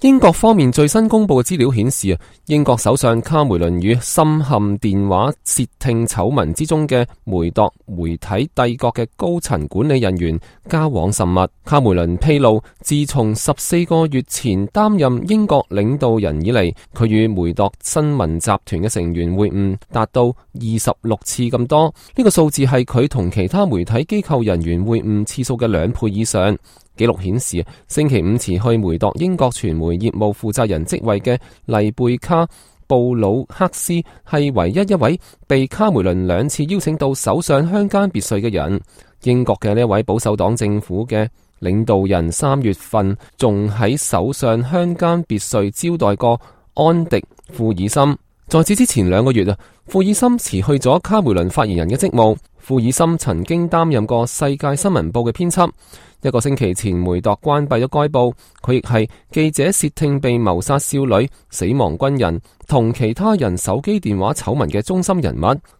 英國方面最新公布嘅資料顯示，英國首相卡梅倫與深陷電話竊聽醜聞之中嘅梅鐸媒體帝國嘅高層管理人員交往甚密。卡梅倫披露，自從14個月前擔任英國領導人以嚟，佢與梅鐸新聞集團嘅成員會晤達到26次咁多，呢個數字係佢同其他媒體機構人員會晤次數嘅2倍以上。記錄顯示，星期五辭去梅鐸英國傳媒業務負責人職位嘅麗貝卡·布魯克斯係唯一一位被卡梅倫2次邀請到首相鄉間別墅嘅人。英國嘅呢一位保守黨政府嘅領導人3月份仲喺首相鄉間別墅招待過安迪·庫爾森。在此之前2個月庫爾森辭去咗卡梅倫發言人嘅職務。庫爾森曾經擔任過《世界新聞報》嘅編輯。1個星期前，梅鐸關閉咗該報。佢亦係記者竊聽被謀殺少女、死亡軍人同其他人手機電話醜聞嘅中心人物。